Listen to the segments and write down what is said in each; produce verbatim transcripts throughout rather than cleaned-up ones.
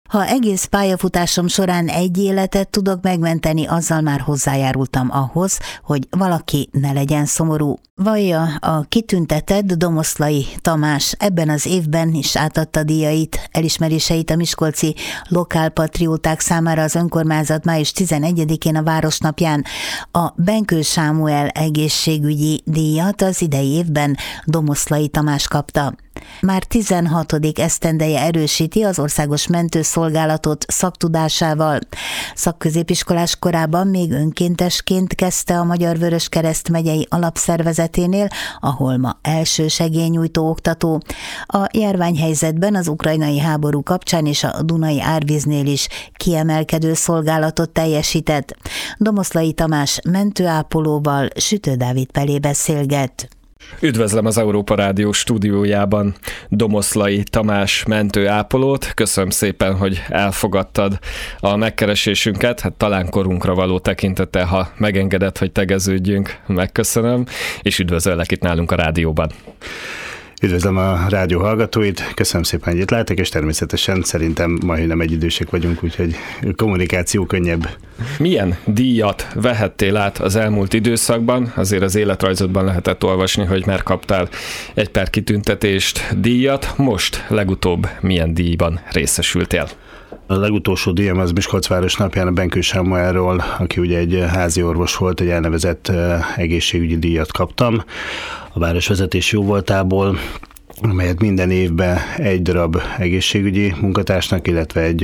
Ha egész pályafutásom során egy életet tudok megmenteni, azzal már hozzájárultam ahhoz, hogy valaki ne legyen szomorú. Vallja a kitüntetett Domoszlai Tamás ebben az évben is átadta díjait, elismeréseit a miskolci lokálpatrióták számára az önkormányzat május tizenegyedikén a Városnapján. A Benkő Sámuel egészségügyi díjat az idei évben Domoszlai Tamás kapta. Már tizenhatodik esztendeje erősíti az országos mentőszolgálatot szaktudásával. Szakközépiskolás korában még önkéntesként kezdte a Magyar Vöröskereszt megyei alapszervezeténél, ahol ma elsősegélynyújtó oktató. A járványhelyzetben az ukrajnai háború kapcsán és a Dunai árvíznél is kiemelkedő szolgálatot teljesített. Domoszlai Tamás mentőápolóval Sütő Dávid Pelé beszélget. Üdvözlöm az Európa Rádió stúdiójában Domoszlai Tamás mentőápolót. Köszönöm szépen, hogy elfogadtad a megkeresésünket. Hát talán korunkra való tekintettel, ha megengedett, hogy tegeződjünk, megköszönöm, és üdvözöllek itt nálunk a rádióban. Üdvözlöm a rádió hallgatóit, köszönöm szépen, hogy itt lehetek, és természetesen szerintem majdnem egyidősek vagyunk, úgyhogy kommunikáció könnyebb. Milyen díjat vehettél át az elmúlt időszakban? Azért az életrajzodban lehetett olvasni, hogy már kaptál egy per kitüntetést, díjat. Most legutóbb milyen díjban részesültél? A legutolsó díjam az Miskolc Városnapján a Benkő Sámuelról, aki ugye egy házi orvos volt, egy elnevezett egészségügyi díjat kaptam a városvezetés jóvoltából, amelyet minden évben egy darab egészségügyi munkatársnak, illetve egy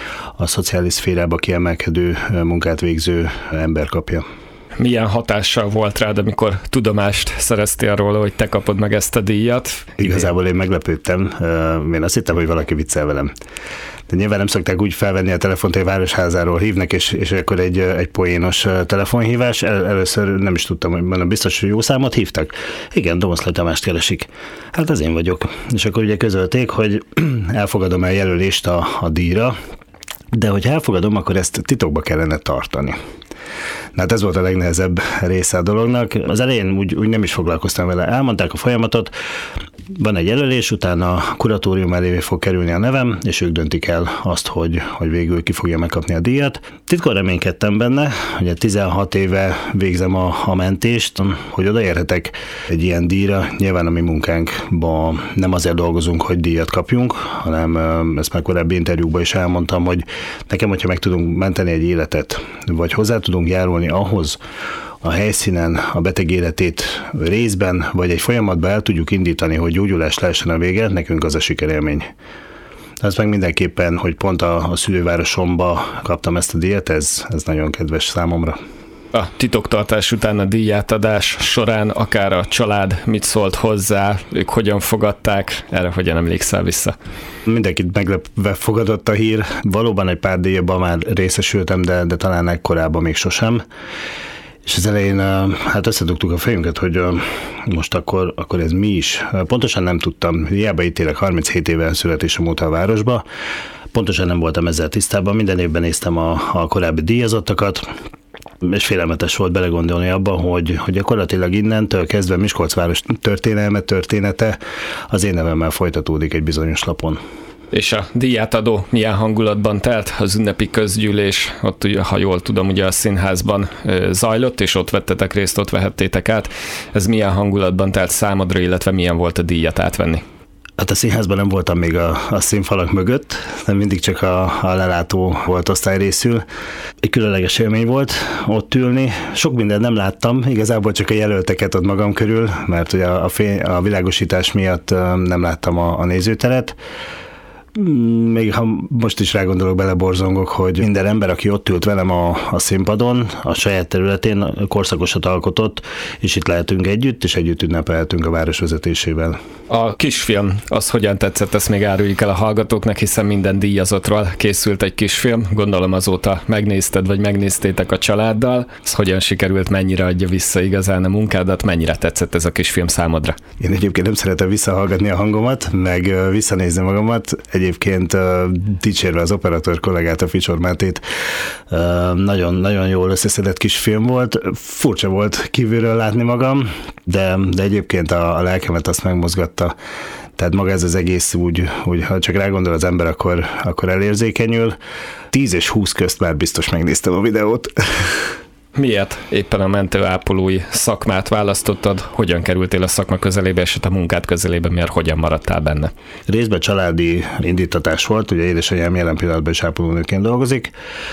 a szociális szférába kiemelkedő munkát végző ember kapja. Milyen hatással volt rád, amikor tudomást szereztél róla, hogy te kapod meg ezt a díjat? Igazából én meglepődtem, én azt hittem, hogy valaki viccel velem. De nyilván nem szokták úgy felvenni a telefont, hogy a Városházáról hívnak, és, és akkor egy, egy poénos telefonhívás. El, először nem is tudtam, hogy mondom, biztos, hogy jó számot hívtak. Igen, Domoszlai Tamást keresik. Hát az én vagyok. És akkor ugye közölték, hogy elfogadom el jelölést a, a díjra, de hogy elfogadom, akkor ezt titokba kellene tartani. Na hát ez volt a legnehezebb része a dolognak. Az elején úgy, úgy nem is foglalkoztam vele. Elmondták a folyamatot, van egy jelölés, utána a kuratórium elé fog kerülni a nevem, és ők döntik el azt, hogy, hogy végül ki fogja megkapni a díjat. Titkon reménykedtem benne, hogy tizenhat éve végzem a, a mentést, hogy odaérhetek egy ilyen díjra. Nyilván a mi munkánkban nem azért dolgozunk, hogy díjat kapjunk, hanem ezt már korábbi interjúkban is elmondtam, hogy nekem, hogyha meg tudunk menteni egy életet, vagy hozzá tudunk járulni ahhoz, a helyszínen a beteg életét részben, vagy egy folyamatban el tudjuk indítani, hogy gyógyulás lehessen a vége, nekünk az a sikerélmény. Ez meg mindenképpen, hogy pont a, a szülővárosomba kaptam ezt a díjat, ez, ez nagyon kedves számomra. A titoktartás után a díjátadás során akár a család mit szólt hozzá, ők hogyan fogadták, erre hogyan emlékszel vissza? Mindenkit meglepve fogadott a hír. Valóban egy pár díjban már részesültem, de, de talán ekkorában még sosem. És az elején hát összedugtuk a fejünket, hogy most akkor, akkor ez mi is. Pontosan nem tudtam, hiába itt élek harminchét éve születésem óta a városba, pontosan nem voltam ezzel tisztában, minden évben néztem a, a korábbi díjazottakat, és félelmetes volt belegondolni abba, hogy, hogy gyakorlatilag innentől kezdve Miskolcváros történelme, története az én nevemmel folytatódik egy bizonyos lapon. És a díjátadó milyen hangulatban telt? Az ünnepi közgyűlés, ott ugye, ha jól tudom, ugye a színházban zajlott, és ott vettetek részt, ott vehettétek át. Ez milyen hangulatban telt számodra, illetve milyen volt a díjat átvenni? Hát a színházban nem voltam még a, a színfalak mögött, nem mindig csak a, a lelátó volt osztály részül. Egy különleges élmény volt ott ülni. Sok mindent nem láttam, igazából csak a jelölteket ott magam körül, mert ugye a, a, fény, a világosítás miatt nem láttam a, a nézőteret. Még ha most is rágondolok, beleborzongok, hogy minden ember, aki ott ült velem a, a színpadon, a saját területén korszakosat alkotott, és itt lehetünk együtt, és együtt ünnepelhetünk a város vezetésével. A kisfilm, az hogyan tetszett, ezt még áruljuk el a hallgatóknak, hiszen minden díjazottról készült egy kisfilm, gondolom azóta megnézted, vagy megnéztétek a családdal. Ez hogyan sikerült, mennyire adja vissza igazán a munkádat, mennyire tetszett ez a kisfilm számodra? Én egyébként nem szeretem visszahallgatni a hangomat, meg visszanézni magamat. Egyébként uh, dicsérve az operatőr kollégát, a Ficsor Mátét, uh, nagyon, nagyon jól összeszedett kis film volt. Furcsa volt kívülről látni magam, de, de egyébként a, a lelkemet azt megmozgatta. Tehát maga ez az egész úgy, úgy ha csak rágondol az ember, akkor, akkor elérzékenyül. tíz és húsz közt már biztos megnéztem a videót. Miért éppen a mentőápolói szakmát választottad? Hogyan kerültél a szakma közelébe, és a munkát közelébe, miért hogyan maradtál benne? Részben családi indítatás volt, ugye édesanyám jelen pillanatban is ápolónőként dolgozik.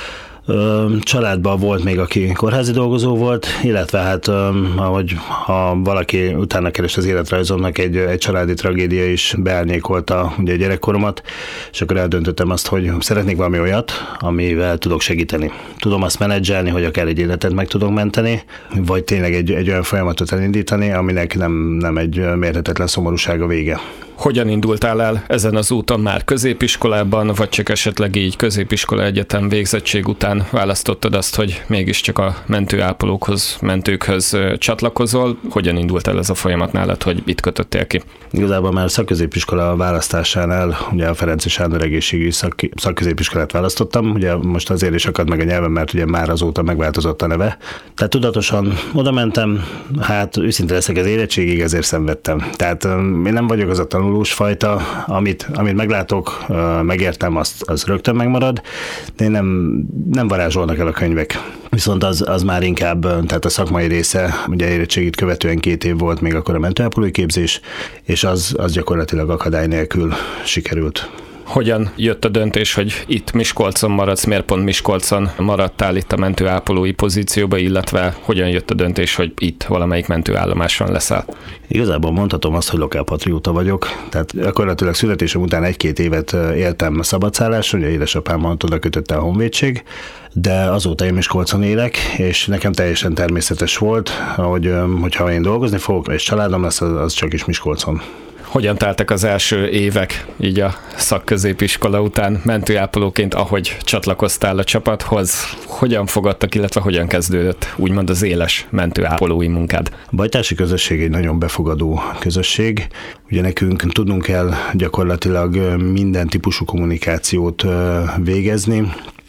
Családban volt még, aki kórházi dolgozó volt, illetve hát ahogy ha valaki utána keres az életrajzomnak, egy, egy családi tragédia is beárnyékolta ugye a gyerekkoromat, és akkor eldöntöttem azt, hogy szeretnék valami olyat, amivel tudok segíteni. Tudom azt menedzselni, hogy akár egy életet meg tudok menteni, vagy tényleg egy, egy olyan folyamatot elindítani, aminek nem, nem egy mérhetetlen szomorúság a vége. Hogyan indultál el ezen az úton már középiskolában, vagy csak esetleg így középiskola egyetem végzettség után választottad azt, hogy mégiscsak a mentőápolókhoz, mentőkhöz csatlakozol? Hogyan indult el ez a folyamat nálad, hogy itt kötöttél ki? Igazából már szakközépiskola választásánál, ugye a Ferenczy Sándor egészségügyi szak, szakközépiskolát választottam, ugye most azért is akad meg a nyelvem, mert ugye már azóta megváltozott a neve. Tehát tudatosan oda mentem, hát őszinte leszek, az érettségig ezért szenvedtem. Tehát én nem vagyok az a tanulós fajta, amit, amit meglátok, megértem, azt, az rögtön megmarad, de nem, nem varázsolnak el a könyvek. Viszont az, az már inkább, tehát a szakmai része, ugye érettségit követően két év volt még akkor a mentőápolói képzés, és az, az gyakorlatilag akadály nélkül sikerült. Hogyan jött a döntés, hogy itt Miskolcon maradsz, miért pont Miskolcon maradtál itt a mentőápolói pozícióba, illetve hogyan jött a döntés, hogy itt valamelyik mentőállomáson leszel? Igazából mondhatom azt, hogy lokálpatrióta vagyok, tehát gyakorlatilag születésem után egy-két évet éltem szabadszálláson, ugye édesapámmal oda kötötte a honvédség, de azóta én Miskolcon élek, és nekem teljesen természetes volt, hogy hogyha én dolgozni fogok, és családom lesz, az, az csak is Miskolcon. Hogyan teltek az első évek így a szakközépiskola után mentőápolóként, ahogy csatlakoztál a csapathoz? Hogyan fogadtak, illetve hogyan kezdődött úgymond az éles mentőápolói munkád? A bajtársi közösség egy nagyon befogadó közösség. Ugye nekünk tudnunk kell gyakorlatilag minden típusú kommunikációt végezni.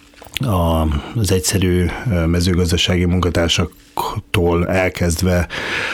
Az egyszerű mezőgazdasági munkatársaktól elkezdve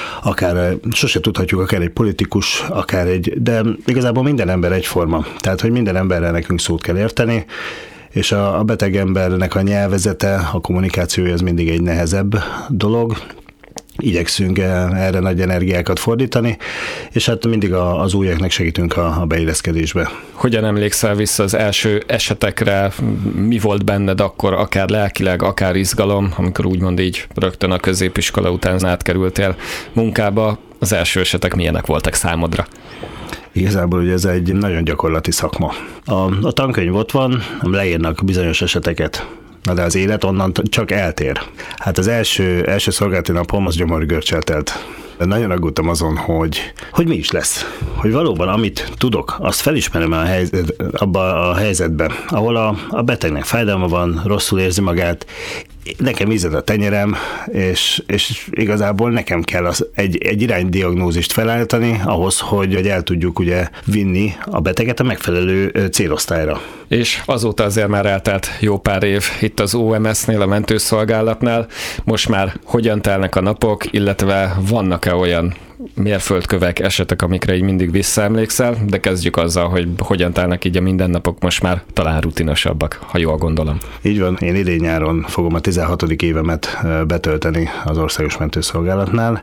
akár sose tudhatjuk, akár egy politikus, akár egy, de igazából minden ember egyforma. Tehát, hogy minden emberrel nekünk szót kell érteni, és a, a beteg embernek a nyelvezete, a kommunikációja az mindig egy nehezebb dolog. Igyekszünk erre nagy energiákat fordítani, és hát mindig az újaknak segítünk a, a beilleszkedésbe. Hogyan emlékszel vissza az első esetekre? Mi volt benned akkor, akár lelkileg, akár izgalom, amikor úgymond így rögtön a középiskola után átkerültél munkába? Az első esetek milyenek voltak számodra? Igazából ugye ez egy nagyon gyakorlati szakma. A, a tankönyv ott van, leírnak bizonyos eseteket. Na de az élet onnan csak eltér. Hát az első, első szolgálati napom az gyomorgörcsel telt. Nagyon aggódtam azon, hogy, hogy mi is lesz. Hogy valóban amit tudok, azt felismerem a helyzet, abba a helyzetbe, ahol a, a betegnek fájdalma van, rosszul érzi magát, nekem ízed a tenyerem, és, és igazából nekem kell az, egy, egy iránydiagnózist felállítani ahhoz, hogy, hogy el tudjuk ugye vinni a beteget a megfelelő célosztályra. És azóta azért már eltelt jó pár év itt az o em es-nél, a mentőszolgálatnál. Most már hogyan telnek a napok, illetve vannak-e olyan mérföldkövek, esetek, amikre így mindig visszaemlékszel, de kezdjük azzal, hogy hogyan telnek így a mindennapok, most már talán rutinosabbak, ha jól gondolom. Így van, én idén nyáron fogom a tizenhatodik évemet betölteni az Országos Mentőszolgálatnál.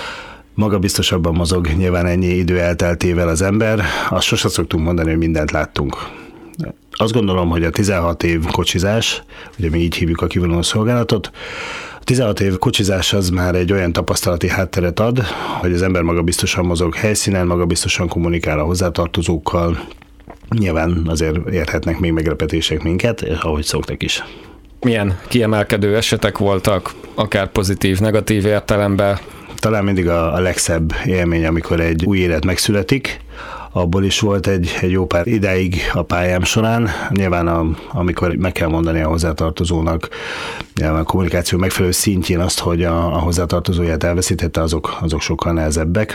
Maga biztosabban mozog, nyilván ennyi idő elteltével az ember, azt sosem szoktunk mondani, hogy mindent láttunk. Azt gondolom, hogy a tizenhat év kocsizás, ugye mi így hívjuk a kivonuló szolgálatot, a tizenhat év kocsizás az már egy olyan tapasztalati hátteret ad, hogy az ember maga biztosan mozog helyszínen, maga biztosan kommunikál a hozzátartozókkal. Nyilván azért érhetnek még meglepetések minket, ahogy szoktak is. Milyen kiemelkedő esetek voltak, akár pozitív, negatív értelemben? Talán mindig a, a legszebb élmény, amikor egy új élet megszületik. Abból is volt egy, egy jó pár idáig a pályám során. Nyilván a, amikor meg kell mondani a hozzátartozónak, nyilván a kommunikáció megfelelő szintjén azt, hogy a, a hozzátartozóját elveszítette, azok, azok sokkal nehezebbek.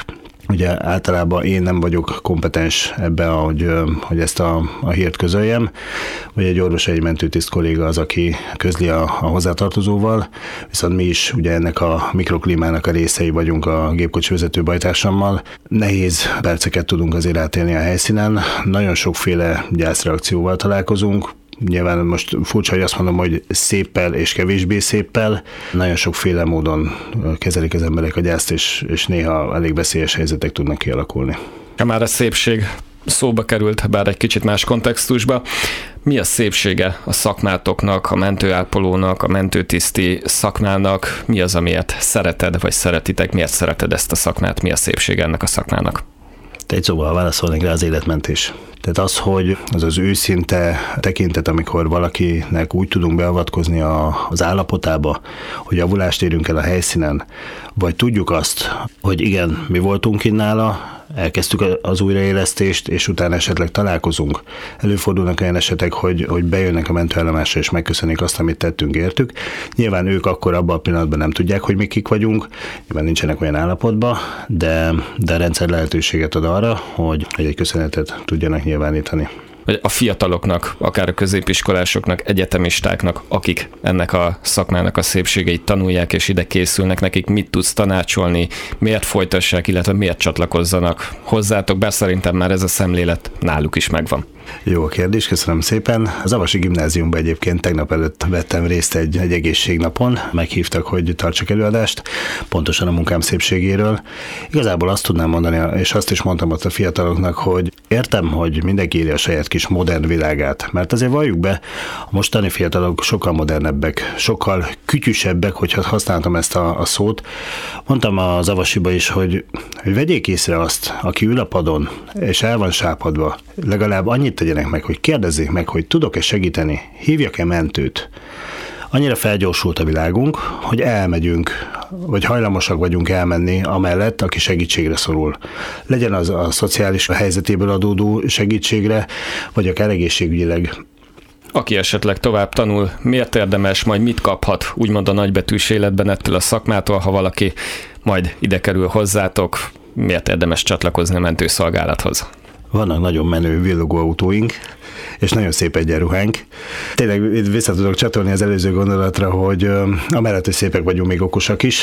Ugye általában én nem vagyok kompetens ebbe, hogy, hogy ezt a, a hírt közöljem, vagy egy orvos, egy mentőtiszt kolléga az, aki közli a, a hozzátartozóval, viszont mi is ugye ennek a mikroklímának a részei vagyunk a gépkocsi vezető bajtársammal. Nehéz perceket tudunk azért átélni a helyszínen, nagyon sokféle gyászreakcióval találkozunk. Nyilván most furcsa, hogy azt mondom, hogy széppel és kevésbé széppel. Nagyon sokféle módon kezelik az emberek a gyászt, és, és néha elég veszélyes helyzetek tudnak kialakulni. Már a szépség szóba került, bár egy kicsit más kontextusba. Mi a szépsége a szakmátoknak, a mentőápolónak, a mentőtiszti szakmának? Mi az, amiért szereted, vagy szeretitek? Miért szereted ezt a szakmát? Mi a szépsége ennek a szakmának? Egy szóval válaszolnék rá, az életmentés. Tehát az, hogy az az őszinte tekintet, amikor valakinek úgy tudunk beavatkozni a, az állapotába, hogy javulást érünk el a helyszínen, vagy tudjuk azt, hogy igen, mi voltunk kint nála, elkezdtük az újraélesztést, és utána esetleg találkozunk. Előfordulnak olyan esetek, hogy, hogy bejönnek a mentőállomásra, és megköszönik azt, amit tettünk, értük. Nyilván ők akkor abban a pillanatban nem tudják, hogy mi kik vagyunk, nyilván nincsenek olyan állapotban, de, de a rendszer lehetőséget ad arra, hogy egy köszönetet tudjanak nyilvánítani. Vagy a fiataloknak, akár a középiskolásoknak, egyetemistáknak, akik ennek a szakmának a szépségeit tanulják, és ide készülnek, nekik mit tudsz tanácsolni, miért folytassák, illetve miért csatlakozzanak hozzátok, bár szerintem már ez a szemlélet náluk is megvan. Jó a kérdés, köszönöm szépen. Az Avasi Gimnáziumban egyébként tegnap előtt vettem részt egy, egy egészségnapon, meghívtak, hogy tartsak előadást, pontosan a munkám szépségéről. Igazából azt tudnám mondani, és azt is mondtam ott a fiataloknak, hogy értem, hogy mindenki írja a saját kis modern világát, mert azért valljuk be, a mostani fiatalok sokkal modernebbek, sokkal kütyüsebbek, hogyha használtam ezt a, a szót. Mondtam az Avasiba is, hogy, hogy vegyék észre azt, aki ül a padon, és el van sápadva, legalább annyit tegyenek meg, hogy kérdezzék meg, hogy tudok-e segíteni, hívjak-e mentőt. Annyira felgyorsult a világunk, hogy elmegyünk, vagy hajlamosak vagyunk elmenni amellett, aki segítségre szorul. Legyen az a szociális helyzetéből adódó segítségre, vagy akár egészségügyileg. Aki esetleg tovább tanul, miért érdemes, majd mit kaphat, úgymond a nagybetűs életben ettől a szakmától, ha valaki majd ide kerül hozzátok, miért érdemes csatlakozni a mentőszolgálathoz? Vannak nagyon menő villogó autóink, és nagyon szép egyenruhánk. Tényleg vissza tudok csatolni az előző gondolatra, hogy amellett, hogy szépek vagyunk, még okosak is,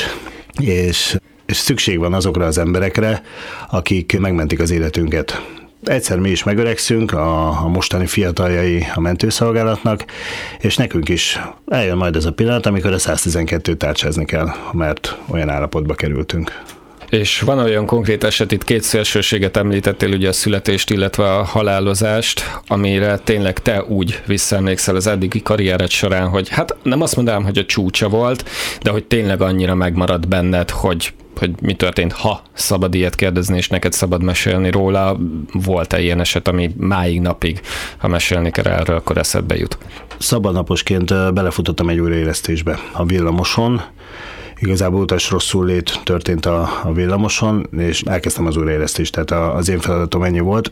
és, és szükség van azokra az emberekre, akik megmentik az életünket. Egyszer mi is megöregszünk, a, a mostani fiataljai a mentőszolgálatnak, és nekünk is eljön majd ez a pillanat, amikor a száztizenkettőt tárcsázni kell, mert olyan állapotba kerültünk. És van olyan konkrét eset, itt két szélsőséget említettél, ugye a születést, illetve a halálozást, amire tényleg te úgy visszaemlékszel az eddigi karriered során, hogy hát nem azt mondanám, hogy a csúcsa volt, de hogy tényleg annyira megmaradt benned, hogy, hogy mi történt, ha szabad ilyet kérdezni, és neked szabad mesélni róla. Volt-e ilyen eset, ami máig napig, ha mesélni kell erről, akkor eszedbe jut? Szabadnaposként belefutottam egy újraélesztésbe a villamoson. Igazából utas rosszul lét történt a, a villamoson, és elkezdtem az újraélesztést, tehát az én feladatom ennyi volt.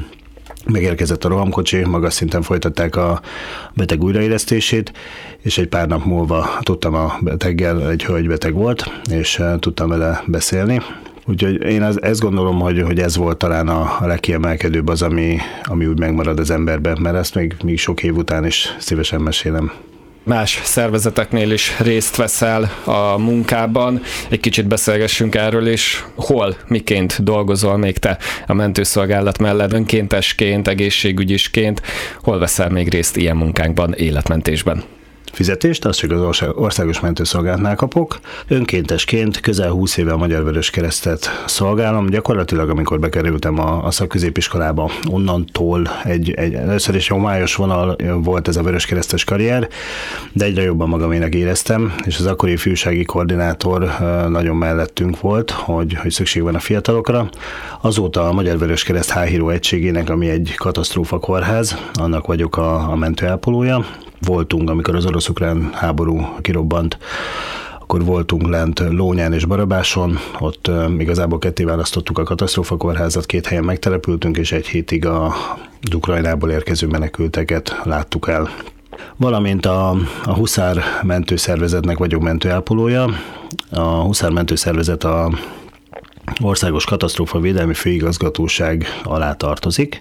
Megérkezett a rohamkocsi, magas szinten folytatták a beteg újraélesztését, és egy pár nap múlva tudtam a beteggel, egy hölgy beteg volt, és tudtam vele beszélni. Úgyhogy én az, ezt gondolom, hogy, hogy ez volt talán a, a legkiemelkedőbb az, ami, ami úgy megmarad az emberben, mert ezt még, még sok év után is szívesen mesélem. Más szervezeteknél is részt veszel a munkában. Egy kicsit beszélgessünk erről is. Hol, miként dolgozol még te a mentőszolgálat mellett, önkéntesként, egészségügyisként? Hol veszel még részt ilyen munkánkban, életmentésben? Fizetést, azt csak az országos mentőszolgálatnál kapok. Önkéntesként közel húsz éve a Magyar Vöröskeresztet szolgálom. Gyakorlatilag, amikor bekerültem a, a szakközépiskolába, onnantól egy, egy először is homályos vonal volt ez a vöröskeresztes karrier, de egyre jobban magamének éreztem, és az akkori ifjúsági koordinátor nagyon mellettünk volt, hogy, hogy szükség van a fiatalokra. Azóta a Magyar Vöröskereszt H-Híró egységének, ami egy katasztrófa kórház, annak vagyok a, a mentőápolója. Voltunk, amikor az orosz-ukrán háború kirobbant, akkor voltunk lent Lónyán és Barabáson, ott igazából ketté választottuk a katasztrófa kórházat, két helyen megtelepültünk, és egy hétig a Ukrajnából érkező menekülteket láttuk el. Valamint a, a Huszár mentőszervezetnek vagyok mentőápolója. A Huszár mentőszervezet a Országos Katasztrófavédelmi Főigazgatóság alá tartozik.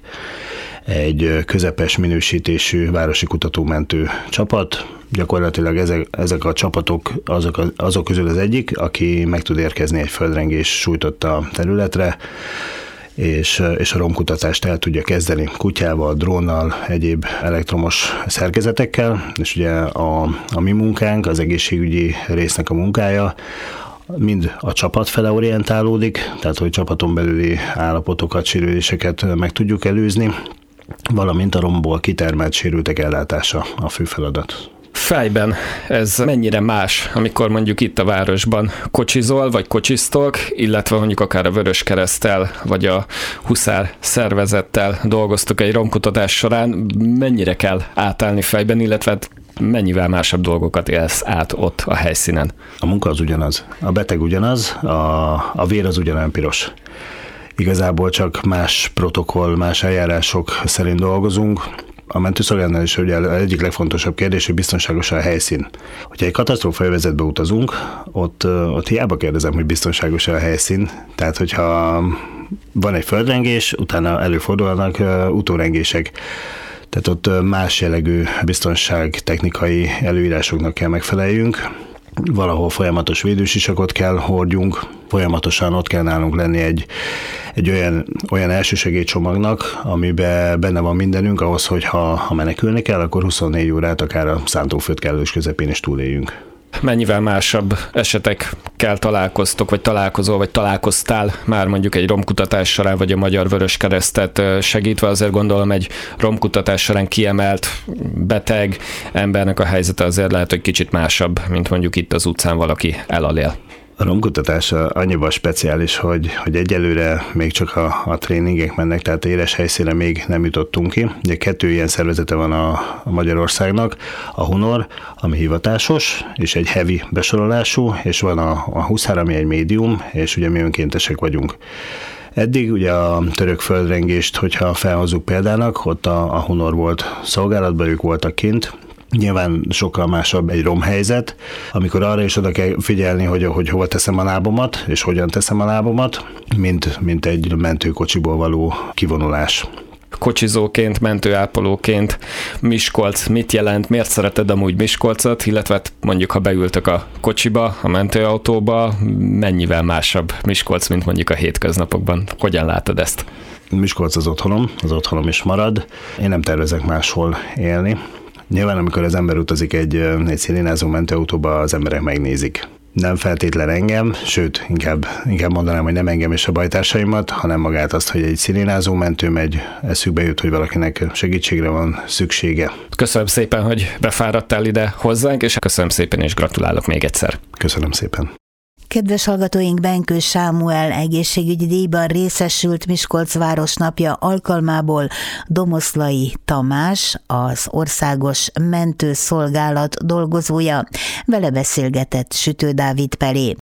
Egy közepes minősítésű városi kutatómentő csapat. Gyakorlatilag ezek, ezek a csapatok azok, azok közül az egyik, aki meg tud érkezni egy földrengés sújtotta területre, és, és a romkutatást el tudja kezdeni kutyával, drónnal, egyéb elektromos szerkezetekkel, és ugye a, a mi munkánk, az egészségügyi résznek a munkája, mind a csapat fele orientálódik, tehát hogy csapaton belüli állapotokat, sérüléseket meg tudjuk előzni, valamint a romból kitermelt sérültek ellátása a fő feladat. Fejben ez mennyire más, amikor mondjuk itt a városban kocsizol, vagy kocsisztok, illetve mondjuk akár a Vöröskereszttel, vagy a Huszár szervezettel dolgoztok egy romkutatás során, mennyire kell átállni fejben, illetve mennyivel másabb dolgokat élsz át ott a helyszínen? A munka az ugyanaz, a beteg ugyanaz, a, a vér az ugyanolyan piros. Igazából csak más protokoll, más eljárások szerint dolgozunk. A mentőszolgálatnál is ugye az egyik legfontosabb kérdés, hogy biztonságos a helyszín. Hogyha egy katasztrófaövezetbe utazunk, ott, ott hiába kérdezem, hogy biztonságos a helyszín. Tehát, hogyha van egy földrengés, utána előfordulnak utórengések. Tehát ott más jellegű biztonság technikai előírásoknak kell megfeleljünk. Valahol folyamatos védősisakot kell hordjunk, folyamatosan ott kell nálunk lenni egy, egy olyan, olyan elsősegélycsomagnak, amiben benne van mindenünk ahhoz, hogy ha, ha menekülni kell, akkor huszonnégy órát akár a szántóföld kellős közepén is túléljünk. Mennyivel másabb esetekkel találkoztok, vagy találkozol, vagy találkoztál már mondjuk egy romkutatás során, vagy a Magyar Vöröskeresztet segítve? Azért gondolom egy romkutatás során kiemelt beteg embernek a helyzete azért lehet, hogy kicsit másabb, mint mondjuk itt az utcán valaki elalél. A romkutatás annyiban speciális, hogy, hogy egyelőre még csak a, a tréningek mennek, tehát éles helyszínre még nem jutottunk ki. Ugye kettő ilyen szervezete van a, a Magyarországnak, a Hunor, ami hivatásos, és egy heavy besorolású, és van a, a Huszár, ami egy médium, és ugye mi önkéntesek vagyunk. Eddig ugye a török földrengést, hogyha felhozzuk példának, ott a, a Hunor volt szolgálatban, ők voltak kint. Nyilván sokkal másabb egy romhelyzet, amikor arra is oda kell figyelni, hogy, hogy hova teszem a lábomat, és hogyan teszem a lábomat, mint, mint egy mentőkocsiból való kivonulás. Kocsizóként, mentőápolóként Miskolc mit jelent, miért szereted amúgy Miskolcot, illetve mondjuk ha beültök a kocsiba, a mentőautóba, mennyivel másabb Miskolc, mint mondjuk a hétköznapokban? Hogyan látod ezt? Miskolc az otthonom, az otthonom is marad. Én nem tervezek máshol élni. Nyilván, amikor az ember utazik egy, egy szirénázó mentőautóba, az emberek megnézik. Nem feltétlen engem, sőt, inkább, inkább mondanám, hogy nem engem és a bajtársaimat, hanem magát azt, hogy egy szirénázó mentő megy, eszükbe jut, hogy valakinek segítségre van szüksége. Köszönöm szépen, hogy befáradtál ide hozzánk, és köszönöm szépen, és gratulálok még egyszer. Köszönöm szépen. Kedves hallgatóink, Benkő Sámuel egészségügyi díjban részesült Miskolc városnapja alkalmából Domoszlai Tamás, az Országos Mentőszolgálat dolgozója. Vele beszélgetett Sütő Dávid Pelé.